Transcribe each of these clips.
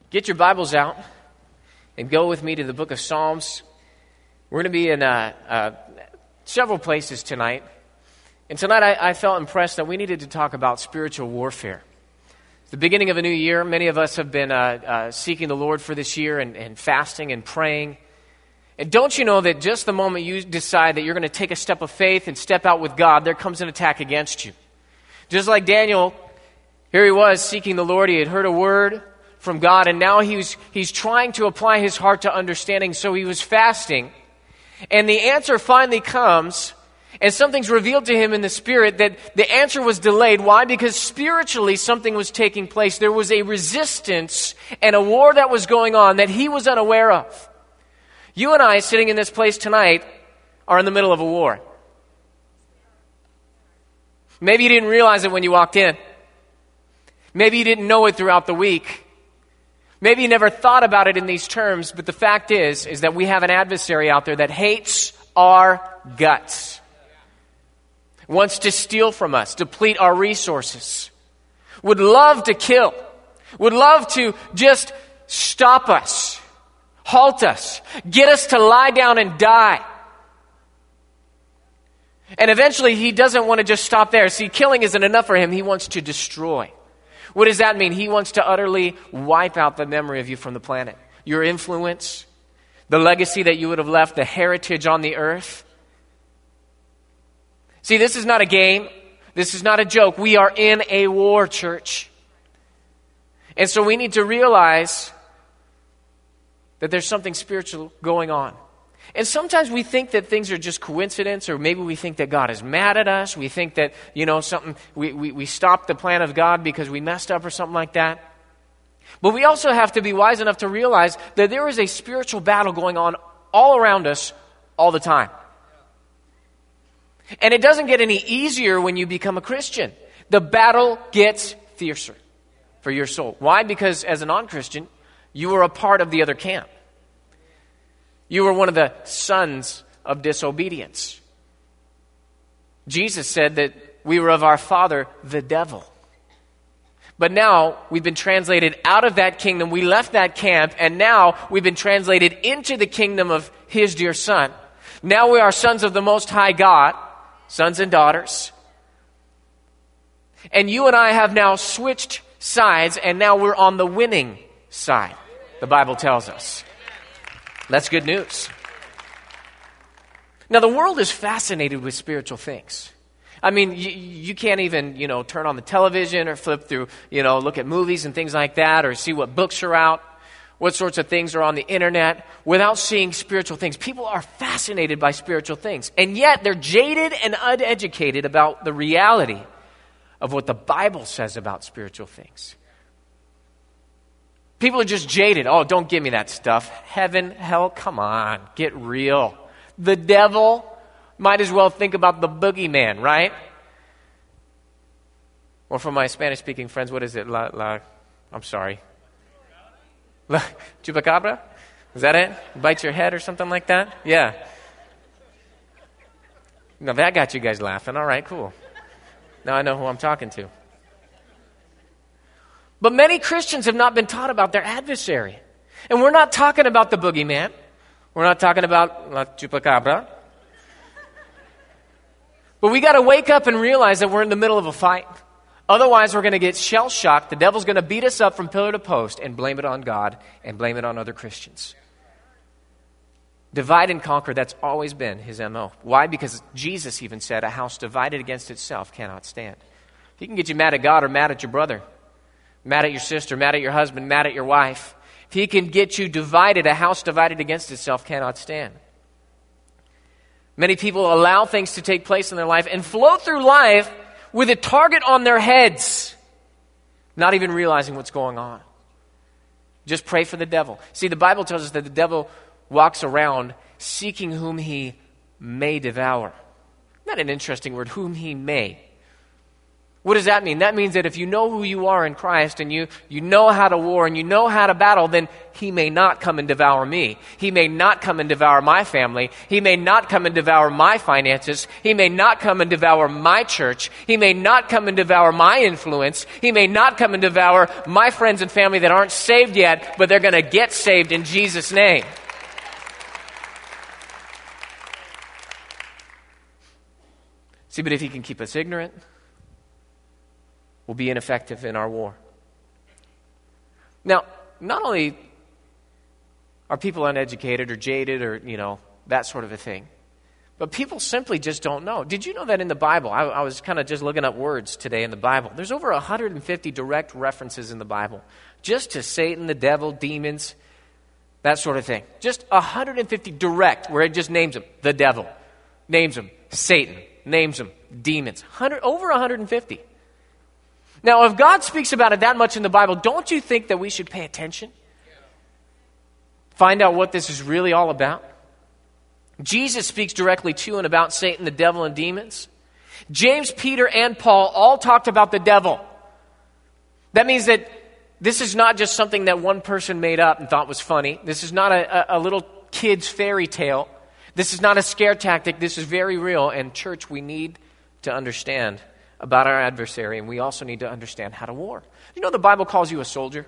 Get your Bibles out and go with me to the book of Psalms. We're going to be in several places tonight. And tonight I felt impressed that we needed to talk about spiritual warfare. It's the beginning of a new year. Many of us have been seeking the Lord for this year and fasting and praying. And don't you know that just the moment you decide that you're going to take a step of faith and step out with God, there comes an attack against you. Just like Daniel, here he was seeking the Lord. He had heard a word from God, and now he's trying to apply his heart to understanding, so he was fasting. And the answer finally comes, and something's revealed to him in the spirit that the answer was delayed. Why? Because spiritually something was taking place. There was a resistance and a war that was going on that he was unaware of. You and I, sitting in this place tonight, are in the middle of a war. Maybe you didn't realize it when you walked in. Maybe you didn't know it throughout the week. Maybe you never thought about it in these terms, but the fact is that we have an adversary out there that hates our guts, wants to steal from us, deplete our resources, would love to kill, would love to just stop us, halt us, get us to lie down and die. And eventually he doesn't want to just stop there. See, killing isn't enough for him. He wants to destroy. What does that mean? He wants to utterly wipe out the memory of you from the planet. Your influence, the legacy that you would have left, the heritage on the earth. See, this is not a game. This is not a joke. We are in a war, church. And so we need to realize that there's something spiritual going on. And sometimes we think that things are just coincidence, or maybe we think that God is mad at us. We think that, we stopped the plan of God because we messed up or something like that. But we also have to be wise enough to realize that there is a spiritual battle going on all around us all the time. And it doesn't get any easier when you become a Christian. The battle gets fiercer for your soul. Why? Because as a non-Christian, you are a part of the other camp. You were one of the sons of disobedience. Jesus said that we were of our father, the devil. But now we've been translated out of that kingdom. We left that camp, and now we've been translated into the kingdom of his dear son. Now we are sons of the Most High God, sons and daughters. And you and I have now switched sides, and now we're on the winning side, the Bible tells us. That's good news. Now, the world is fascinated with spiritual things. I mean, you can't even, turn on the television or flip through, look at movies and things like that, or see what books are out, what sorts of things are on the internet, without seeing spiritual things. People are fascinated by spiritual things, and yet they're jaded and uneducated about the reality of what the Bible says about spiritual things. People are just jaded. Oh, don't give me that stuff. Heaven, hell, come on, get real. The devil, might as well think about the boogeyman, right? Or for my Spanish-speaking friends, what is it? I'm sorry. Chupacabra? Is that it? Bite your head or something like that? Yeah. Now that got you guys laughing. All right, cool. Now I know who I'm talking to. But many Christians have not been taught about their adversary. And we're not talking about the boogeyman. We're not talking about La Chupacabra. But we got to wake up and realize that we're in the middle of a fight. Otherwise, we're going to get shell-shocked. The devil's going to beat us up from pillar to post and blame it on God and blame it on other Christians. Divide and conquer, that's always been his MO. Why? Because Jesus even said, a house divided against itself cannot stand. He can get you mad at God or mad at your brother, mad at your sister, mad at your husband, mad at your wife. If he can get you divided, a house divided against itself cannot stand. Many people allow things to take place in their life and flow through life with a target on their heads, not even realizing what's going on. Just pray for the devil. See, the Bible tells us that the devil walks around seeking whom he may devour. Not an interesting word, whom he may. What does that mean? That means that if you know who you are in Christ and you know how to war and you know how to battle, then he may not come and devour me. He may not come and devour my family. He may not come and devour my finances. He may not come and devour my church. He may not come and devour my influence. He may not come and devour my friends and family that aren't saved yet, but they're going to get saved in Jesus' name. See, but if he can keep us ignorant, we'll be ineffective in our war. Now, not only are people uneducated or jaded or, that sort of a thing, but people simply just don't know. Did you know that in the Bible, I was kind of just looking up words today in the Bible, there's over 150 direct references in the Bible just to Satan, the devil, demons, that sort of thing. Just 150 direct, where it just names them. The devil, names them. Satan, names them. Demons. Over 150. Now, if God speaks about it that much in the Bible, don't you think that we should pay attention? Find out what this is really all about? Jesus speaks directly to and about Satan, the devil, and demons. James, Peter, and Paul all talked about the devil. That means that this is not just something that one person made up and thought was funny. This is not a little kid's fairy tale. This is not a scare tactic. This is very real. And church, we need to understand about our adversary, and we also need to understand how to war. You know the Bible calls you a soldier?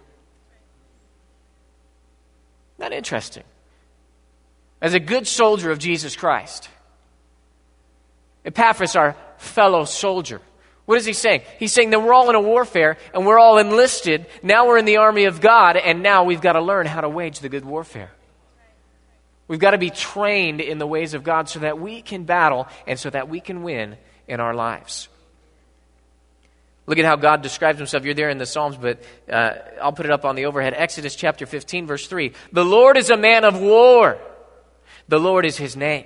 Isn't that interesting? As a good soldier of Jesus Christ. Epaphras, our fellow soldier. What is he saying? He's saying that we're all in a warfare, and we're all enlisted. Now we're in the army of God, and now we've got to learn how to wage the good warfare. We've got to be trained in the ways of God so that we can battle and so that we can win in our lives. Look at how God describes himself. You're there in the Psalms, but I'll put it up on the overhead. Exodus chapter 15, verse 3. The Lord is a man of war. The Lord is his name.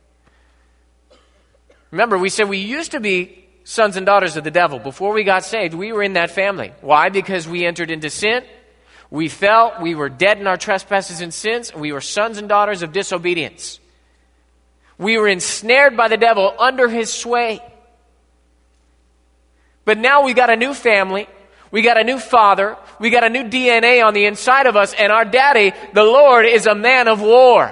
Remember, we said we used to be sons and daughters of the devil. Before we got saved, we were in that family. Why? Because we entered into sin. We fell. We were dead in our trespasses and sins. And we were sons and daughters of disobedience. We were ensnared by the devil under his sway. But now we got a new family, we got a new father, we got a new DNA on the inside of us, and our daddy, the Lord, is a man of war.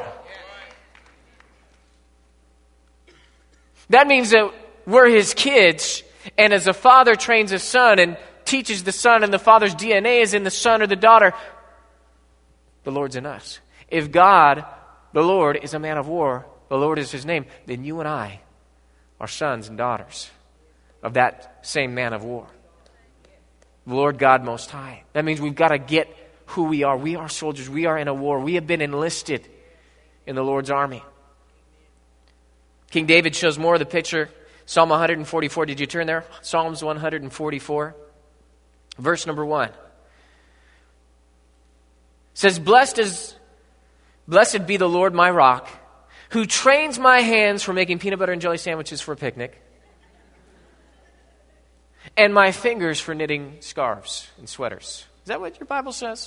That means that we're his kids, and as a father trains a son and teaches the son, and the father's DNA is in the son or the daughter, the Lord's in us. If God, the Lord, is a man of war, the Lord is his name, then you and I are sons and daughters of that same man of war. The Lord God Most High. That means we've got to get who we are. We are soldiers. We are in a war. We have been enlisted in the Lord's army. King David shows more of the picture. Psalm 144. Did you turn there? Psalms 144. Verse number 1. It says, Blessed be the Lord my rock, who trains my hands for making peanut butter and jelly sandwiches for a picnic, and my fingers for knitting scarves and sweaters. Is that what your Bible says?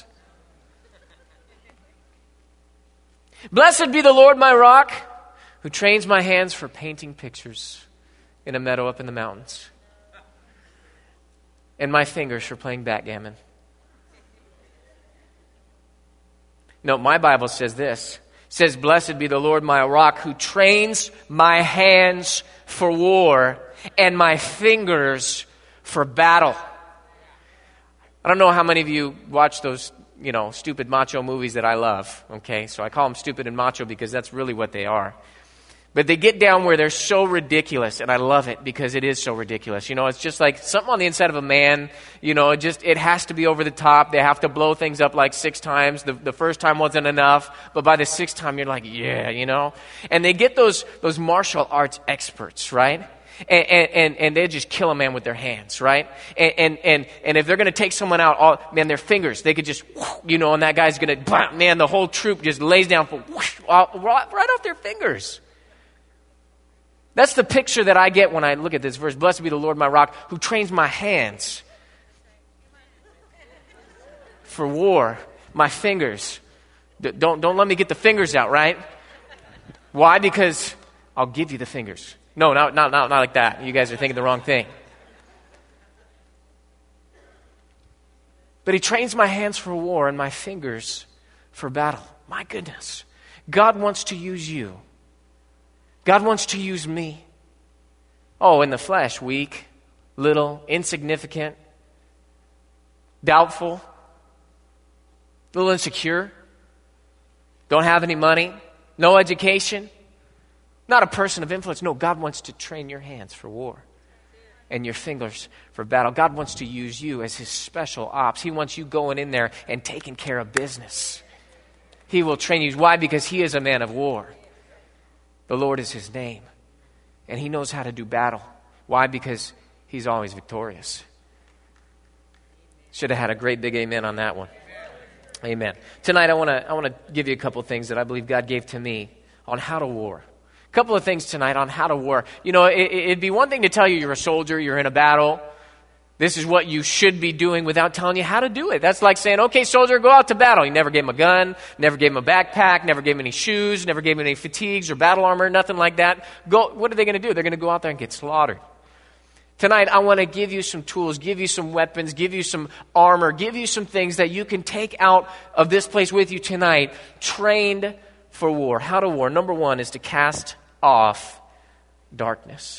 Blessed be the Lord my rock, who trains my hands for painting pictures in a meadow up in the mountains, and my fingers for playing backgammon. No, my Bible says this. It says, Blessed be the Lord my rock, who trains my hands for war and my fingers for battle. I don't know how many of you watch those, stupid macho movies that I love, okay? So I call them stupid and macho because that's really what they are. But they get down where they're so ridiculous, and I love it because it is so ridiculous. It's just like something on the inside of a man, it has to be over the top. They have to blow things up like 6 times. The first time wasn't enough, but by the 6th time, you're like, yeah. And they get those martial arts experts, right? And they just kill a man with their hands, right? And if they're going to take someone out, their fingers, they could just, and that guy's going to, the whole troop just lays down right off their fingers. That's the picture that I get when I look at this verse. Blessed be the Lord my rock, who trains my hands for war, my fingers. Don't let me get the fingers out, right? Why? Because I'll give you the fingers. No, not like that. You guys are thinking the wrong thing. But he trains my hands for war and my fingers for battle. My goodness. God wants to use you. God wants to use me. Oh, in the flesh, weak, little, insignificant, doubtful, a little insecure, don't have any money, no education, not a person of influence. No, God wants to train your hands for war and your fingers for battle. God wants to use you as his special ops. He wants you going in there and taking care of business. He will train you. Why? Because he is a man of war. The Lord is his name. And he knows how to do battle. Why? Because he's always victorious. Should have had a great big amen on that one. Amen. Tonight I want to give you a couple things that I believe God gave to me on how to war. A couple of things tonight on how to war. You know, it'd be one thing to tell you you're a soldier, you're in a battle. This is what you should be doing without telling you how to do it. That's like saying, okay, soldier, go out to battle. You never gave him a gun, never gave him a backpack, never gave him any shoes, never gave him any fatigues or battle armor, nothing like that. What are they going to do? They're going to go out there and get slaughtered. Tonight, I want to give you some tools, give you some weapons, give you some armor, give you some things that you can take out of this place with you tonight, trained for war. How to war. Number one is to cast off darkness.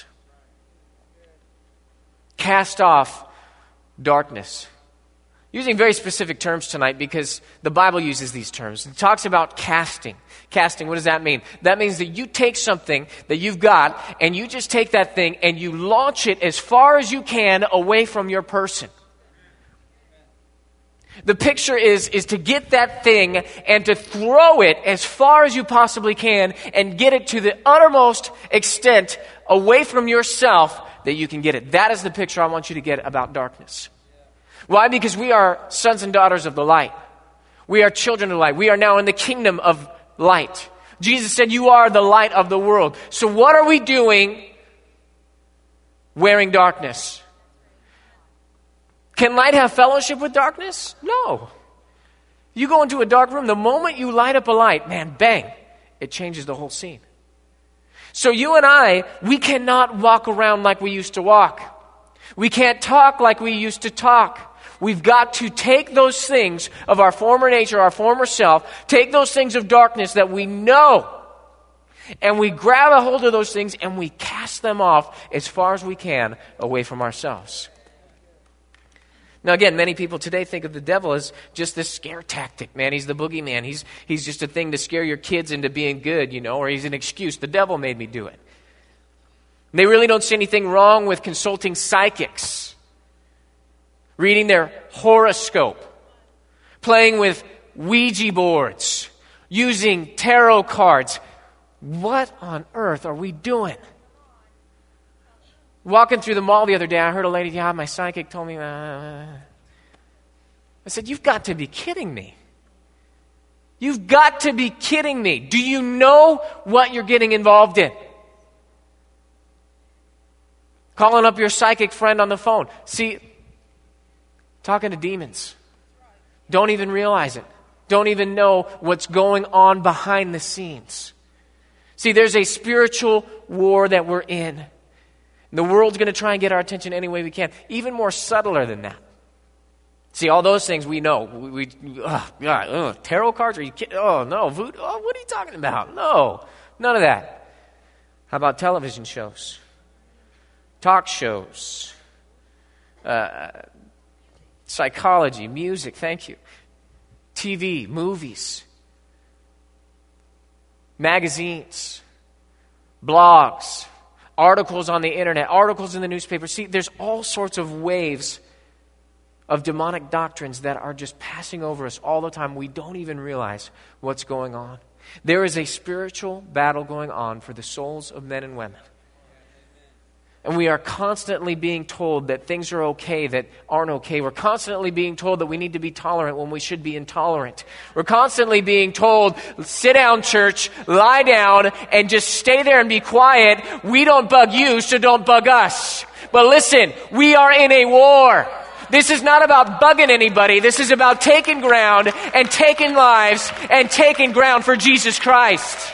Cast off darkness. Using very specific terms tonight because the Bible uses these terms. It talks about casting. Casting, what does that mean? That means that you take something that you've got and you just take that thing and you launch it as far as you can away from your person. The picture is to get that thing and to throw it as far as you possibly can and get it to the uttermost extent away from yourself that you can get it. That is the picture I want you to get about darkness. Why? Because we are sons and daughters of the light. We are children of light. We are now in the kingdom of light. Jesus said, you are the light of the world. So what are we doing wearing darkness? Can light have fellowship with darkness? No. You go into a dark room, the moment you light up a light, man, bang, it changes the whole scene. So you and I, we cannot walk around like we used to walk. We can't talk like we used to talk. We've got to take those things of our former nature, our former self, take those things of darkness that we know, and we grab a hold of those things and we cast them off as far as we can away from ourselves. Now again, many people today think of the devil as just this scare tactic, man. He's the boogeyman. He's just a thing to scare your kids into being good, you know, or he's an excuse. The devil made me do it. And they really don't see anything wrong with consulting psychics, reading their horoscope, playing with Ouija boards, using tarot cards. What on earth are we doing? Walking through the mall the other day, I heard a lady, my psychic told me, I said, you've got to be kidding me. You've got to be kidding me. Do you know what you're getting involved in? Calling up your psychic friend on the phone. See, talking to demons. Don't even realize it. Don't even know what's going on behind the scenes. See, there's a spiritual war that we're in. The world's going to try and get our attention any way we can. Even more subtler than that. See, all those things we know. Tarot cards? Are you kidding? Oh, no. Voodoo? Oh, what are you talking about? No. None of that. How about television shows? Talk shows? Psychology, music, thank you. TV, movies. Magazines. Blogs. Articles on the internet, articles in the newspaper. See, there's all sorts of waves of demonic doctrines that are just passing over us all the time. We don't even realize what's going on. There is a spiritual battle going on for the souls of men and women. And we are constantly being told that things are okay that aren't okay. We're constantly being told that we need to be tolerant when we should be intolerant. We're constantly being told, sit down, church, lie down, and just stay there and be quiet. We don't bug you, so don't bug us. But listen, we are in a war. This is not about bugging anybody. This is about taking ground and taking lives and taking ground for Jesus Christ.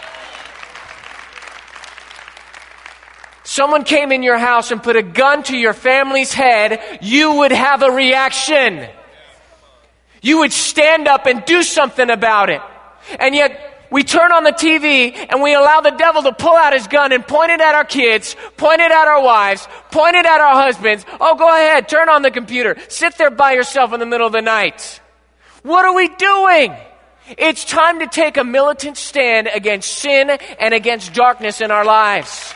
Someone came in your house and put a gun to your family's head, you would have a reaction. You would stand up and do something about it. And yet, we turn on the TV and we allow the devil to pull out his gun and point it at our kids, point it at our wives, point it at our husbands. Oh, go ahead, turn on the computer. Sit there by yourself in the middle of the night. What are we doing? It's time to take a militant stand against sin and against darkness in our lives.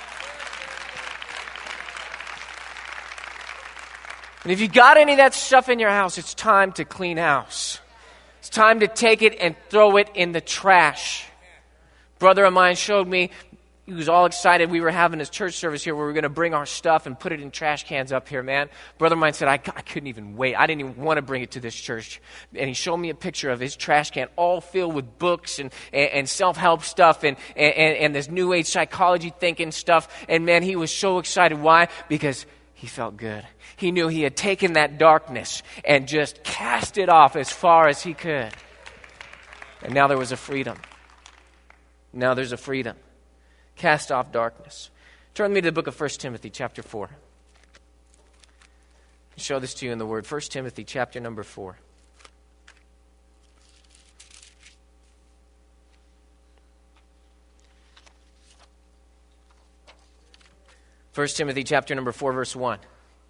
And if you got any of that stuff in your house, it's time to clean house. It's time to take it and throw it in the trash. Brother of mine showed me, he was all excited. We were having this church service here where we were going to bring our stuff and put it in trash cans up here, man. Brother of mine said, I couldn't even wait. I didn't even want to bring it to this church. And he showed me a picture of his trash can all filled with books and self-help stuff and this new age psychology thinking stuff. And man, he was so excited. Why? Because he felt good. He knew he had taken that darkness and just cast it off as far as he could. And now there was a freedom. Now there's a freedom. Cast off darkness. Turn me to the book of 1 Timothy chapter 4. I'll show this to you in the Word. 1 Timothy chapter number 4. First Timothy chapter number 4, verse 1.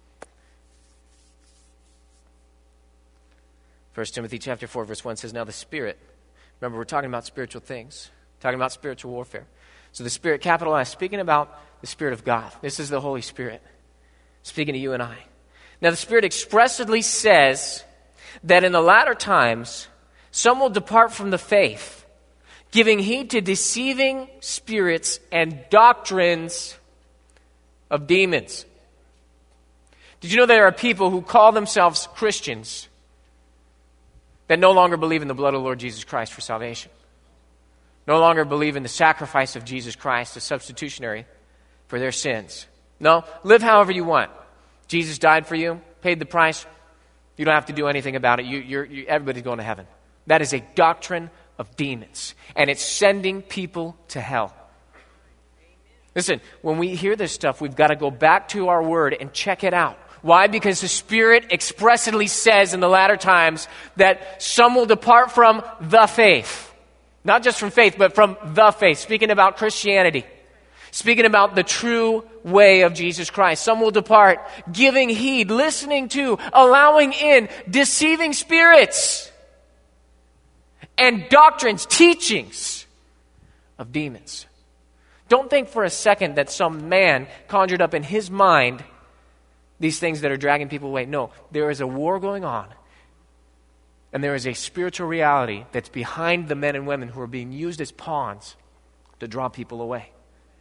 1 Timothy chapter 4, verse 1 says, now the Spirit, remember we're talking about spiritual things, talking about spiritual warfare. So the Spirit, capitalized, speaking about the Spirit of God. This is the Holy Spirit speaking to you and I. Now the Spirit expressly says that in the latter times, some will depart from the faith, giving heed to deceiving spirits and doctrines of demons. Did you know there are people who call themselves Christians that no longer believe in the blood of the Lord Jesus Christ for salvation? No longer believe in the sacrifice of Jesus Christ as substitutionary for their sins. No, live however you want. Jesus died for you, paid the price. You don't have to do anything about it. Everybody's going to heaven. That is a doctrine of demons, and it's sending people to hell. Listen, when we hear this stuff, we've got to go back to our Word and check it out. Why? Because the Spirit expressly says in the latter times that some will depart from the faith. Not just from faith, but from the faith. Speaking about Christianity. Speaking about the true way of Jesus Christ. Some will depart, giving heed, listening to, allowing in, deceiving spirits and doctrines, teachings of demons. Don't think for a second that some man conjured up in his mind these things that are dragging people away. No, there is a war going on. And there is a spiritual reality that's behind the men and women who are being used as pawns to draw people away.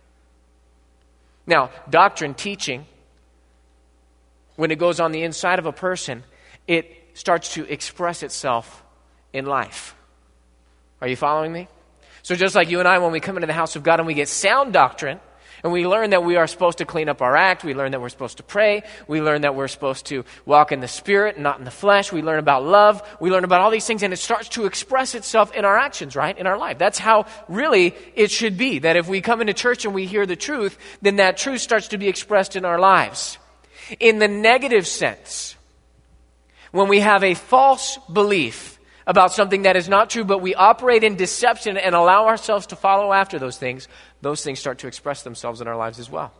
Now, doctrine, teaching, when it goes on the inside of a person, it starts to express itself in life. Are you following me? So just like you and I, when we come into the house of God and we get sound doctrine, and we learn that we are supposed to clean up our act. We learn that we're supposed to pray. We learn that we're supposed to walk in the Spirit and not in the flesh. We learn about love. We learn about all these things, and it starts to express itself in our actions, right? In our life. That's how really it should be. That if we come into church and we hear the truth, then that truth starts to be expressed in our lives. In the negative sense, when we have a false belief about something that is not true, but we operate in deception and allow ourselves to follow after those things start to express themselves in our lives as well.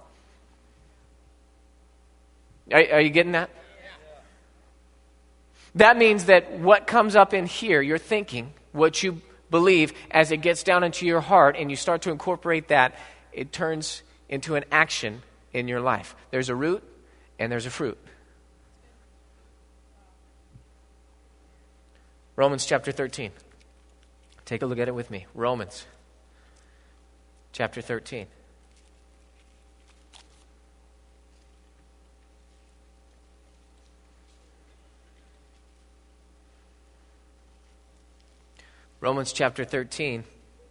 Are you getting that? That means that what comes up in here, your thinking, what you believe, as it gets down into your heart and you start to incorporate that, it turns into an action in your life. There's a root and there's a fruit. Romans chapter 13. Take a look at it with me. Romans chapter 13. Romans chapter 13,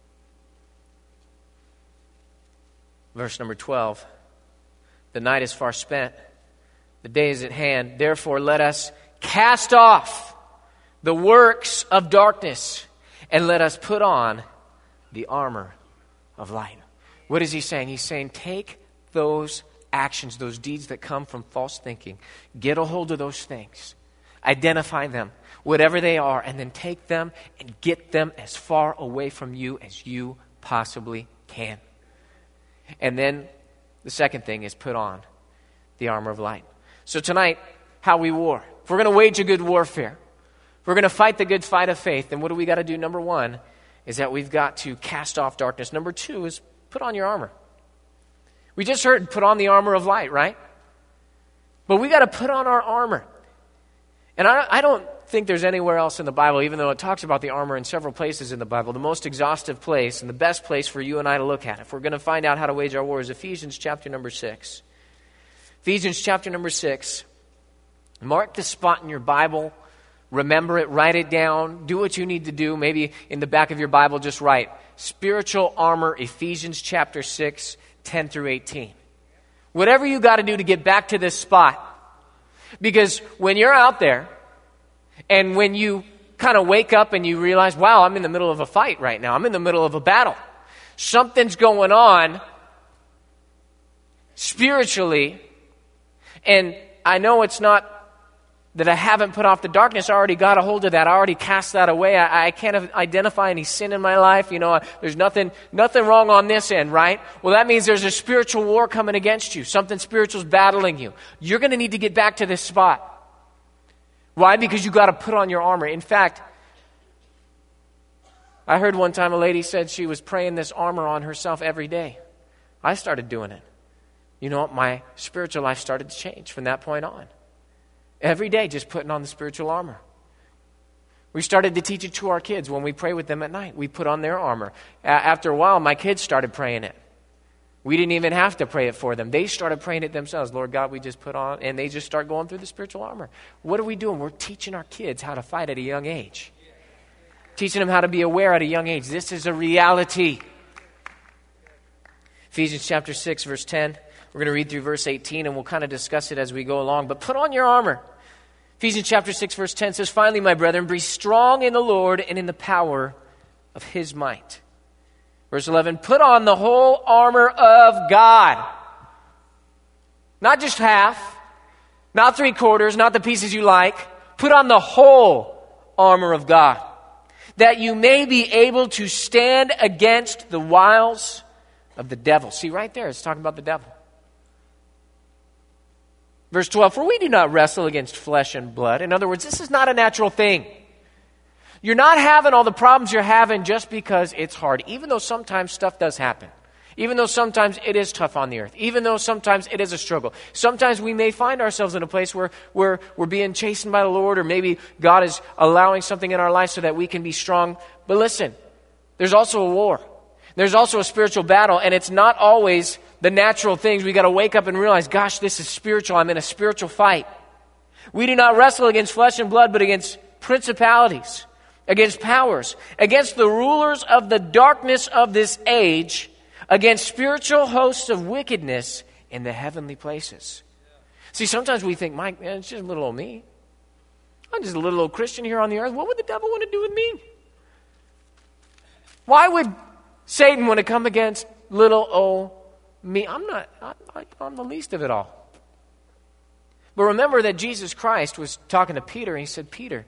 verse number 12. The night is far spent. The day is at hand. Therefore, let us cast off the works of darkness, and let us put on the armor of light. What is he saying? He's saying, take those actions, those deeds that come from false thinking. Get a hold of those things. identify them, whatever they are, and then take them and get them as far away from you as you possibly can. And then the second thing is put on the armor of light. So tonight, how we war. If we're going to wage a good warfare, if we're going to fight the good fight of faith, then what do we got to do? Number one is that we've got to cast off darkness. Number two is put on your armor. We just heard put on the armor of light, right? But we got to put on our armor. And I don't think there's anywhere else in the Bible, even though it talks about the armor in several places in the Bible, the most exhaustive place and the best place for you and I to look at if we're going to find out how to wage our war is Ephesians chapter number 6. Ephesians chapter number 6. Mark the spot in your Bible. Remember it. Write it down. Do what you need to do. Maybe in the back of your Bible, just write spiritual armor, Ephesians chapter 6, 10 through 18. Whatever you got to do to get back to this spot. Because when you're out there and when you kind of wake up and you realize, wow, I'm in the middle of a fight right now. I'm in the middle of a battle. Something's going on spiritually. And I know it's not that I haven't put off the darkness. I already got a hold of that. I already cast that away. I can't identify any sin in my life. There's nothing wrong on this end, right? Well, that means there's a spiritual war coming against you. Something spiritual's battling you. You're going to need to get back to this spot. Why? Because you got to put on your armor. In fact, I heard one time a lady said she was praying this armor on herself every day. I started doing it. You know what? My spiritual life started to change from that point on. Every day, just putting on the spiritual armor. We started to teach it to our kids when we pray with them at night. We put on their armor. After a while, my kids started praying it. We didn't even have to pray it for them. They started praying it themselves. Lord God, we just put on, and they just start going through the spiritual armor. What are we doing? We're teaching our kids how to fight at a young age. Teaching them how to be aware at a young age. This is a reality. Ephesians chapter 6, verse 10. We're going to read through verse 18, and we'll kind of discuss it as we go along. But put on your armor. Ephesians chapter 6, verse 10 says, finally, my brethren, be strong in the Lord and in the power of his might. Verse 11, put on the whole armor of God. Not just half, not 3/4, not the pieces you like. Put on the whole armor of God, that you may be able to stand against the wiles of the devil. See, right there, it's talking about the devil. Verse 12, for we do not wrestle against flesh and blood. In other words, this is not a natural thing. You're not having all the problems you're having just because it's hard, even though sometimes stuff does happen. Even though sometimes it is tough on the earth. Even though sometimes it is a struggle. Sometimes we may find ourselves in a place where we're being chastened by the Lord, or maybe God is allowing something in our life so that we can be strong. But listen, there's also a war. There's also a spiritual battle, and it's not always the natural things. We got to wake up and realize, gosh, this is spiritual. I'm in a spiritual fight. We do not wrestle against flesh and blood, but against principalities, against powers, against the rulers of the darkness of this age, against spiritual hosts of wickedness in the heavenly places. See, sometimes we think, Mike, man, it's just little old me. I'm just a little old Christian here on the earth. What would the devil want to do with me? Why would Satan want to come against little old me? I'm the least of it all. But remember that Jesus Christ was talking to Peter, and he said, Peter,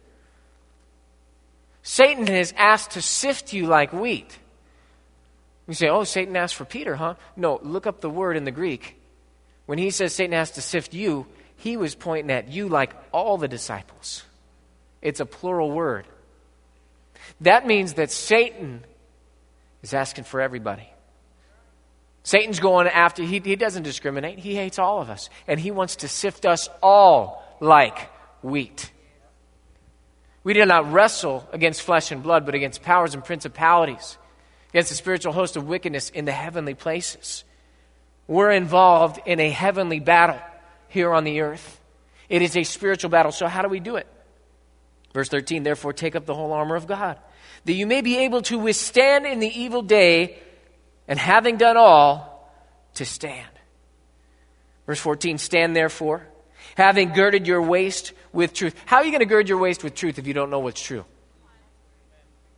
Satan has asked to sift you like wheat. You say, oh, Satan asked for Peter, huh? No, look up the word in the Greek. When he says Satan has to sift you, he was pointing at you like all the disciples. It's a plural word. That means that Satan is asking for everybody. Satan's going after, he doesn't discriminate. He hates all of us. And he wants to sift us all like wheat. We do not wrestle against flesh and blood, but against powers and principalities, against the spiritual host of wickedness in the heavenly places. We're involved in a heavenly battle here on the earth. It is a spiritual battle. So how do we do it? Verse 13, therefore take up the whole armor of God, that you may be able to withstand in the evil day, and having done all, to stand. Verse 14, stand therefore, having girded your waist with truth. How are you going to gird your waist with truth if you don't know what's true?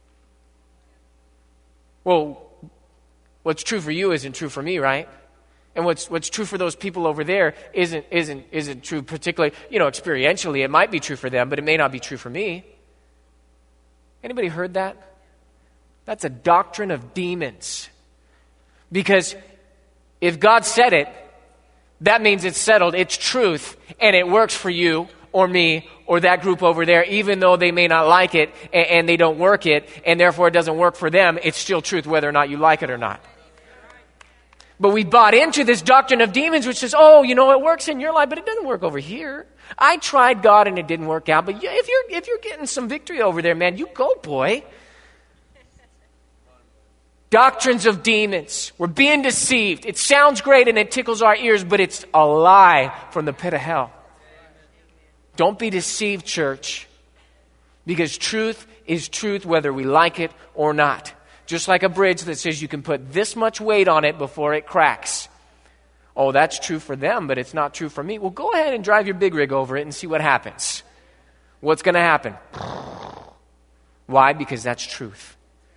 Well, what's true for you isn't true for me, right? And what's true for those people over there isn't true particularly, experientially. It might be true for them, but it may not be true for me. Anybody heard that? That's a doctrine of demons. Because if God said it, that means it's settled, it's truth, and it works for you or me or that group over there, even though they may not like it and they don't work it, and therefore it doesn't work for them. It's still truth whether or not you like it or not. But we bought into this doctrine of demons, which says, it works in your life, but it doesn't work over here. I tried God and it didn't work out, but if you're getting some victory over there, man, you go, boy. Doctrines of demons. We're being deceived. It sounds great and it tickles our ears, but it's a lie from the pit of hell. Don't be deceived, church, because truth is truth whether we like it or not. Just like a bridge that says you can put this much weight on it before it cracks. Oh, that's true for them, but it's not true for me. Well, go ahead and drive your big rig over it and see what happens. What's going to happen? Why? Because that's truth.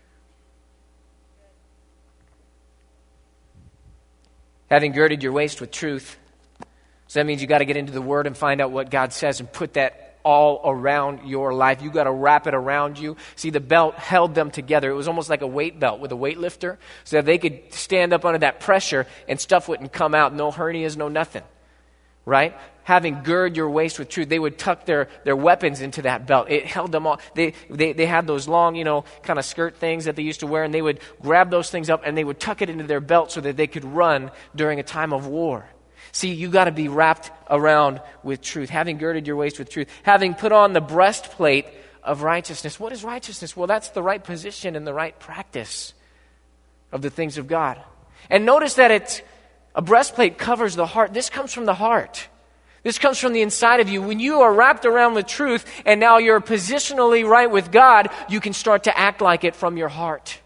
Having girded your waist with truth. So that means you got to get into the Word and find out what God says and put that all around your life. You got to wrap it around you. See, the belt held them together. It was almost like a weight belt with a weightlifter so that they could stand up under that pressure and stuff wouldn't come out. No hernias, no nothing. Right? Having girded your waist with truth, they would tuck their weapons into that belt. It held them all. They had those long, kind of skirt things that they used to wear, and they would grab those things up and they would tuck it into their belt so that they could run during a time of war. See, you got to be wrapped around with truth. Having girded your waist with truth. Having put on the breastplate of righteousness. What is righteousness? Well, that's the right position and the right practice of the things of God. And notice that a breastplate covers the heart. This comes from the heart. This comes from the inside of you. When you are wrapped around with truth and now you're positionally right with God, you can start to act like it from your heart.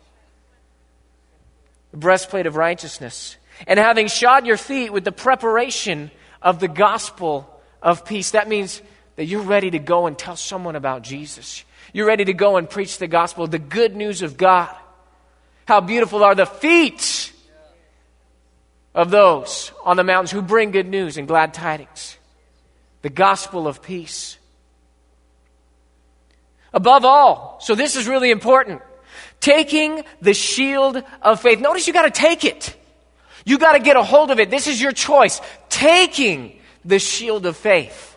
The breastplate of righteousness. And having shod your feet with the preparation of the gospel of peace. That means that you're ready to go and tell someone about Jesus. You're ready to go and preach the gospel, the good news of God. How beautiful are the feet of those on the mountains who bring good news and glad tidings. The gospel of peace. Above all, so this is really important, taking the shield of faith. Notice you got to take it. You got to get a hold of it. This is your choice. Taking the shield of faith,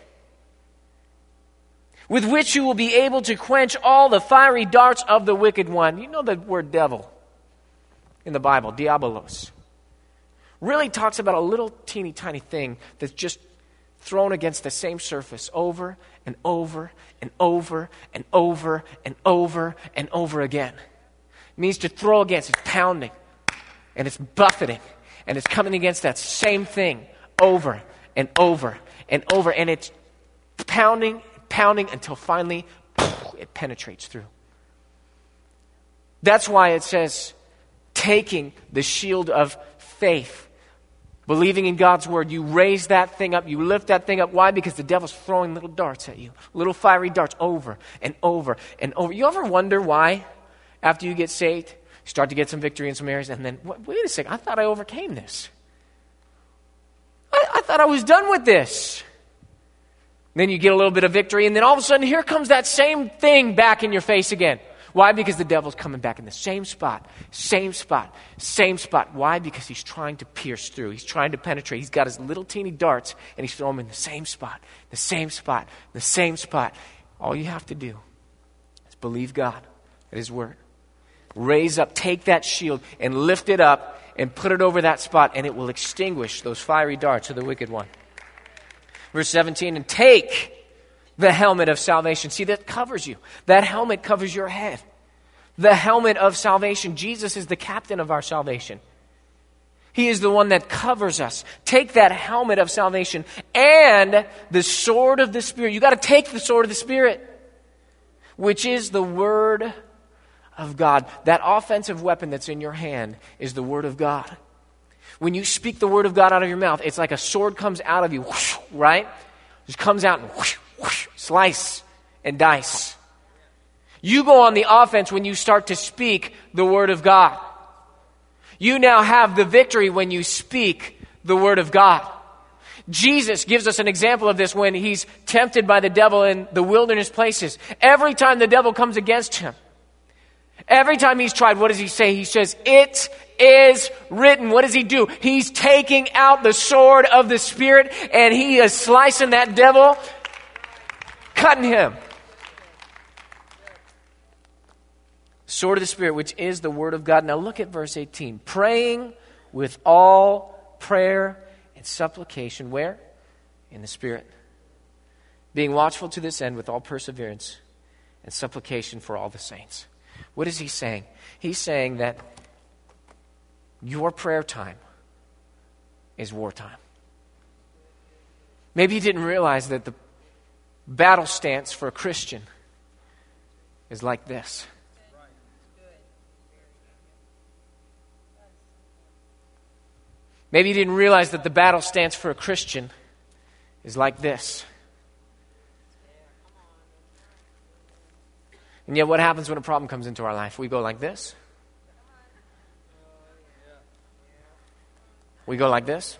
with which you will be able to quench all the fiery darts of the wicked one. You know the word devil in the Bible, diabolos, really talks about a little teeny tiny thing that's just thrown against the same surface over and over and over and over and over and over again. It means to throw against. It's pounding and it's buffeting. And it's coming against that same thing over and over and over. And it's pounding until finally it penetrates through. That's why it says, taking the shield of faith. Believing in God's word. You raise that thing up. You lift that thing up. Why? Because the devil's throwing little darts at you. Little fiery darts over and over and over. You ever wonder why, after you get saved, you start to get some victory in some areas, and then, wait a second, I thought I overcame this. I thought I was done with this. Then you get a little bit of victory, and then all of a sudden, here comes that same thing back in your face again. Why? Because the devil's coming back in the same spot. Why? Because he's trying to pierce through. He's trying to penetrate. He's got his little teeny darts, and he's throwing them in the same spot. All you have to do is believe God at his word. Raise up, take that shield and lift it up and put it over that spot, and it will extinguish those fiery darts of the wicked one. Verse 17, and take the helmet of salvation. See, that covers you. That helmet covers your head. The helmet of salvation. Jesus is the captain of our salvation. He is the one that covers us. Take that helmet of salvation and the sword of the Spirit. You got to take the sword of the Spirit, which is the word of God. That offensive weapon that's in your hand is the word of God. When you speak the word of God out of your mouth, it's like a sword comes out of you, whoosh, right? Just comes out and whoosh, whoosh, slice and dice. You go on the offense when you start to speak the word of God. You now have the victory when you speak the Word of God. Jesus gives us an example of this when he's tempted by the devil in the wilderness places. Every time the devil comes against him, every time he's tried, what does he say? He says, "It is written." What does he do? He's taking out the sword of the Spirit and he is slicing that devil, cutting him. Sword of the Spirit, which is the Word of God. Now look at verse 18. Praying with all prayer and supplication. Where? In the Spirit. Being watchful to this end with all perseverance and supplication for all the saints. What is he saying? He's saying that your prayer time is wartime. Maybe you didn't realize that the battle stance for a Christian is like this. Maybe you didn't realize that the battle stance for a Christian is like this. And yet what happens when a problem comes into our life? We go like this. We go like this.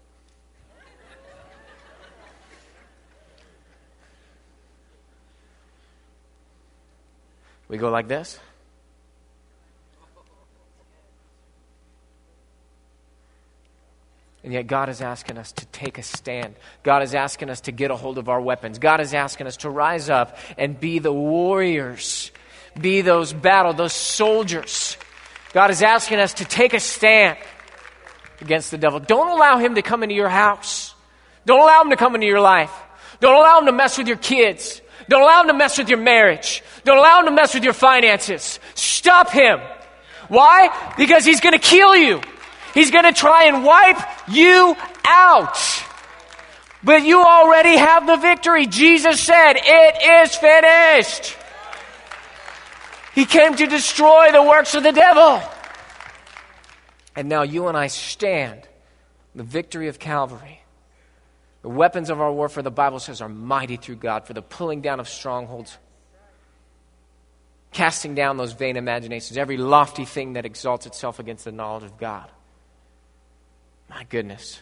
We go like this. And yet God is asking us to take a stand. God is asking us to get a hold of our weapons. God is asking us to rise up and be the warriors. Be those soldiers. God is asking us to take a stand against the devil. Don't allow him to come into your house. Don't allow him to come into your life. Don't allow him to mess with your kids. Don't allow him to mess with your marriage. Don't allow him to mess with your finances. Stop him. Why? Because he's going to kill you. He's going to try and wipe you out. But you already have the victory. Jesus said, "It is finished." He came to destroy the works of the devil. And now you and I stand the victory of Calvary. The weapons of our warfare, the Bible says, are mighty through God for the pulling down of strongholds, casting down those vain imaginations, every lofty thing that exalts itself against the knowledge of God. My goodness.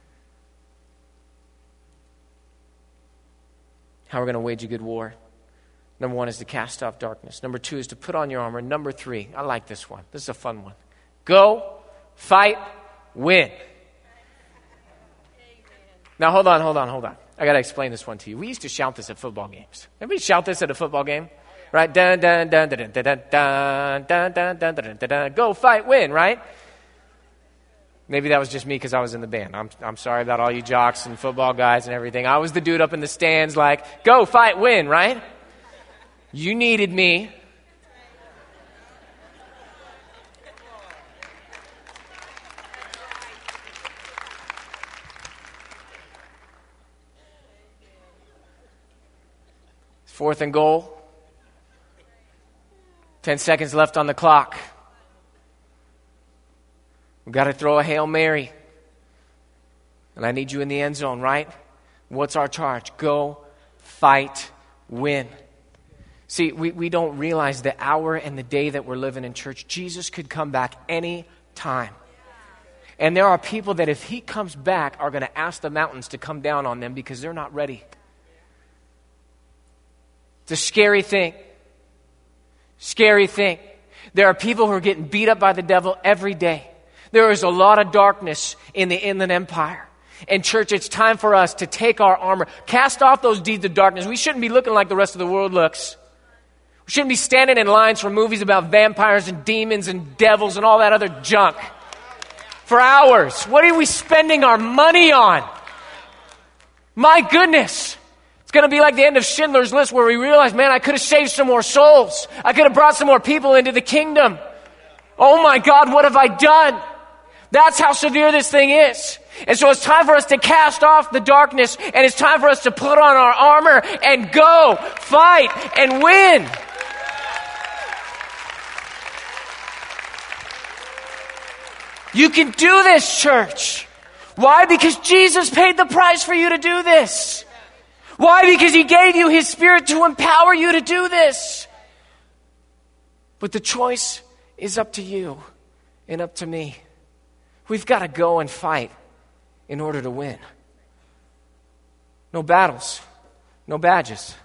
How we're going to wage a good war. Number 1 is to cast off darkness. Number 2 is to put on your armor. Number 3, I like this one. This is a fun one. Go, fight, win. Now hold on. I got to explain this one to you. We used to shout this at football games. Anybody shout this at a football game? Right? Dun, dun, dun, dun, dun, dun, dun, dun, dun, dun, dun, dun, dun. Go, fight, win, right? Maybe that was just me because I was in the band. I'm sorry about all you jocks and football guys and everything. I was the dude up in the stands like, go, fight, win, right? You needed me. Fourth and goal. 10 seconds left on the clock. We've got to throw a Hail Mary. And I need you in the end zone, right? What's our charge? Go, fight, win. See, we don't realize the hour and the day that we're living in, church. Jesus could come back any time. And there are people that if he comes back are going to ask the mountains to come down on them because they're not ready. It's a scary thing. Scary thing. There are people who are getting beat up by the devil every day. There is a lot of darkness in the Inland Empire. And church, it's time for us to take our armor, cast off those deeds of darkness. We shouldn't be looking like the rest of the world looks. We shouldn't be standing in lines for movies about vampires and demons and devils and all that other junk for hours. What are we spending our money on? My goodness. It's going to be like the end of Schindler's List where we realize, man, I could have saved some more souls. I could have brought some more people into the kingdom. Oh my God, what have I done? That's how severe this thing is. And so it's time for us to cast off the darkness, and it's time for us to put on our armor and go, fight, and win. You can do this, church. Why? Because Jesus paid the price for you to do this. Why? Because he gave you his Spirit to empower you to do this. But the choice is up to you and up to me. We've got to go and fight in order to win. No battles, no badges,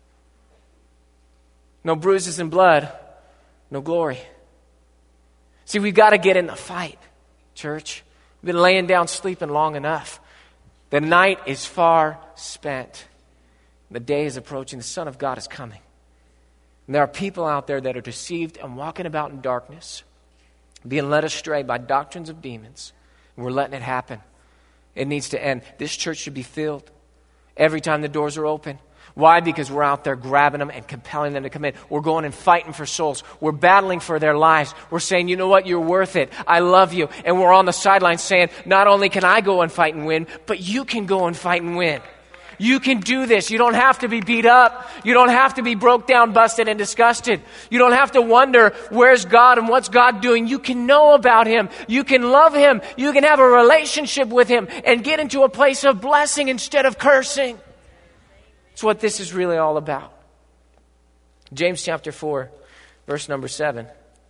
no bruises and blood, no glory. See, we've got to get in the fight, church. We've been laying down sleeping long enough. The night is far spent. The day is approaching. The Son of God is coming. And there are people out there that are deceived and walking about in darkness, being led astray by doctrines of demons. And we're letting it happen. It needs to end. This church should be filled every time the doors are open. Why? Because we're out there grabbing them and compelling them to come in. We're going and fighting for souls. We're battling for their lives. We're saying, you know what? You're worth it. I love you. And we're on the sidelines saying, not only can I go and fight and win, but you can go and fight and win. You can do this. You don't have to be beat up. You don't have to be broke down, busted, and disgusted. You don't have to wonder, where's God and what's God doing? You can know about Him. You can love Him. You can have a relationship with Him and get into a place of blessing instead of cursing. It's what this is really all about. James chapter 4, verse number 7.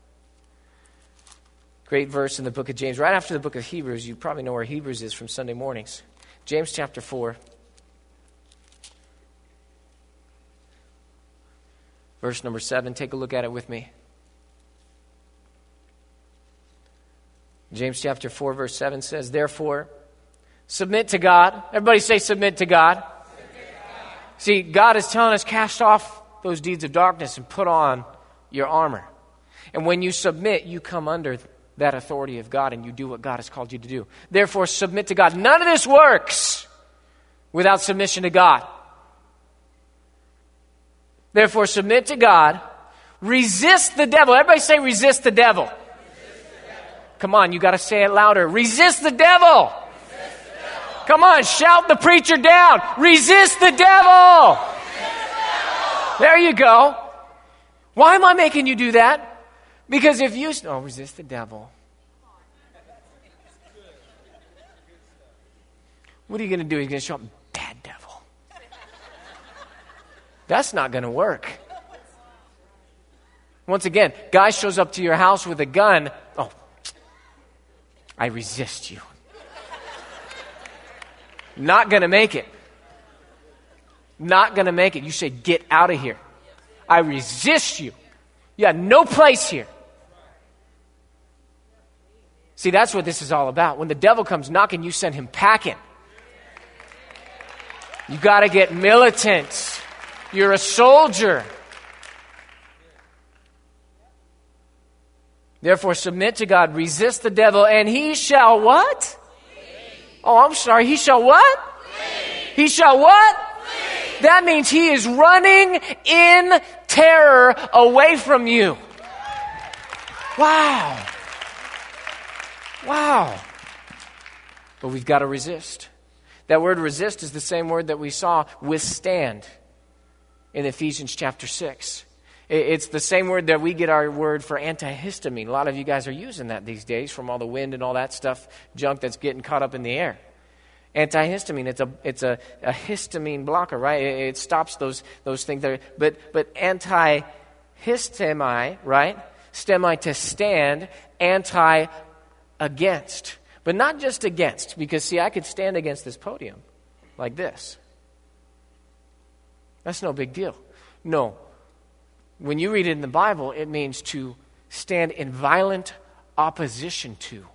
Great verse in the book of James. Right after the book of Hebrews. You probably know where Hebrews is from Sunday mornings. James chapter 4. Verse number 7, take a look at it with me. James chapter 4, verse 7 says, therefore, submit to God. Everybody say submit to God. Submit to God. See, God is telling us, cast off those deeds of darkness and put on your armor. And when you submit, you come under that authority of God and you do what God has called you to do. Therefore, submit to God. None of this works without submission to God. Therefore, submit to God. Resist the devil. Everybody say resist the devil. Resist the devil. Come on, you got to say it louder. Resist the devil. Resist the devil. Come on, shout the preacher down. Resist the devil. Resist the devil. There you go. Why am I making you do that? Because if you... Oh, resist the devil. What are you going to do? You're going to shout, bad devil. That's not going to work. Once again, guy shows up to your house with a gun. Oh, I resist you. Not going to make it. Not going to make it. You say, get out of here. I resist you. You have no place here. See, that's what this is all about. When the devil comes knocking, you send him packing. You got to get militant. You're a soldier. Therefore, submit to God, resist the devil, and he shall what? Flee. Oh, I'm sorry. He shall what? Flee. He shall what? Flee. That means he is running in terror away from you. Wow. Wow. But we've got to resist. That word resist is the same word that we saw withstand in Ephesians chapter 6. It's the same word that we get our word for antihistamine. A lot of you guys are using that these days from all the wind and all that stuff, junk that's getting caught up in the air. Antihistamine, it's a histamine blocker, right? It stops those things there. But antihistemi, right? Stemi to stand, anti against. But not just against, because see, I could stand against this podium like this. That's no big deal. No. When you read it in the Bible, it means to stand in violent opposition to.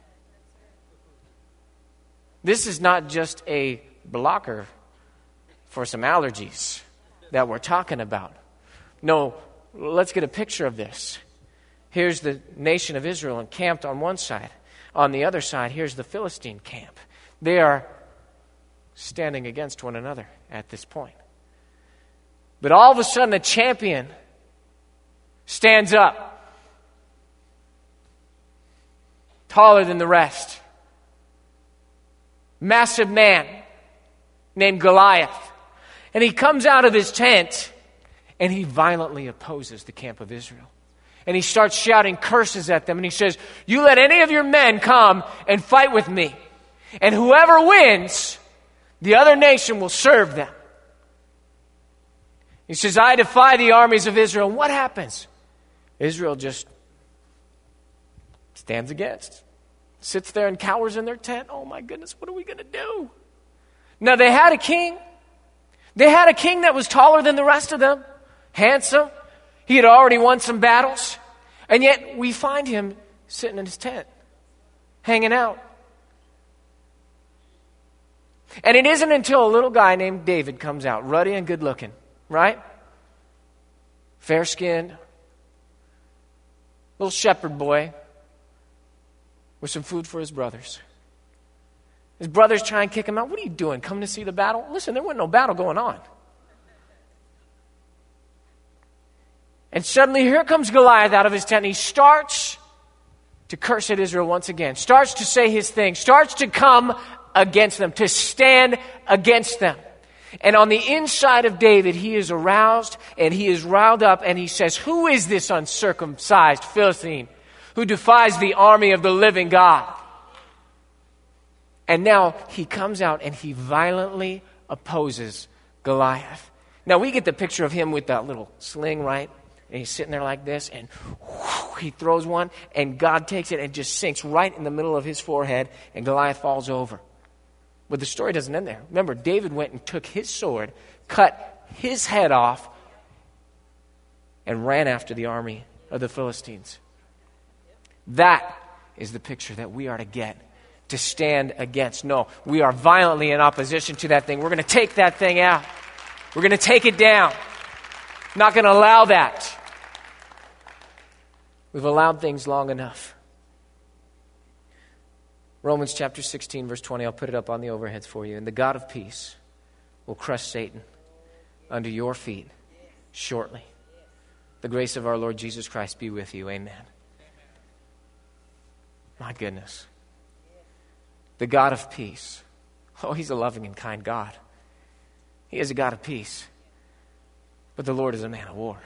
This is not just a blocker for some allergies that we're talking about. No, let's get a picture of this. Here's the nation of Israel encamped on one side. On the other side, here's the Philistine camp. They are standing against one another at this point. But all of a sudden, a champion stands up, taller than the rest. Massive man named Goliath. And he comes out of his tent and he violently opposes the camp of Israel. And he starts shouting curses at them. And he says, you let any of your men come and fight with me. And whoever wins, the other nation will serve them. He says, I defy the armies of Israel. And what happens? Israel just stands against. sits there and cowers in their tent. Oh my goodness, what are we going to do? Now they had a king. They had a king that was taller than the rest of them, handsome. He had already won some battles. And yet we find him sitting in his tent, hanging out. And it isn't until a little guy named David comes out, ruddy and good looking, right? Fair-skinned, little shepherd boy with some food for his brothers. His brothers try and kick him out. What are you doing? Coming to see the battle? Listen, there wasn't no battle going on. And suddenly here comes Goliath out of his tent. And he starts to curse at Israel once again. Starts to say his thing. Starts to come against them. To stand against them. And on the inside of David, he is aroused and he is riled up. And he says, who is this uncircumcised Philistine who defies the army of the living God? And now he comes out and he violently opposes Goliath. Now we get the picture of him with that little sling, right? And he's sitting there like this, and he throws one, and God takes it and just sinks right in the middle of his forehead, and Goliath falls over. But the story doesn't end there. Remember, David went and took his sword, cut his head off, and ran after the army of the Philistines. That is the picture that we are to get. To stand against. No, we are violently in opposition to that thing. We're going to take that thing out. We're going to take it down. Not going to allow that. We've allowed things long enough. Romans chapter 16, verse 20. I'll put it up on the overheads for you. And the God of peace will crush Satan under your feet shortly. The grace of our Lord Jesus Christ be with you. Amen. My goodness. The God of peace. Oh, he's a loving and kind God. He is a God of peace. But the Lord is a man of war.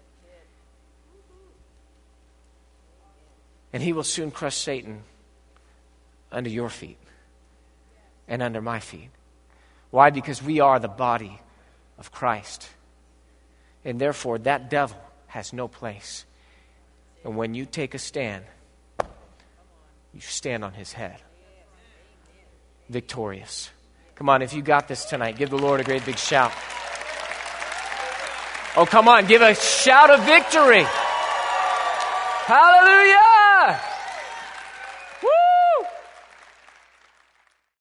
And he will soon crush Satan under your feet and under my feet. Why? Because we are the body of Christ. And therefore, that devil has no place. And when you take a stand, you stand on his head. Victorious. Come on, if you got this tonight, give the Lord a great big shout. Oh, come on, give a shout of victory. Hallelujah!